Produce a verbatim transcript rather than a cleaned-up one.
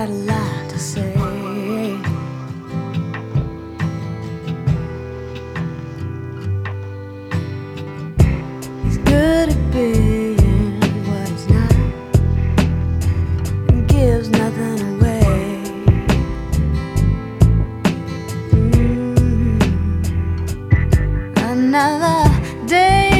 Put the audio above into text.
a lot to say. He's good at being what he's not, and gives nothing away. Mm-hmm. Another day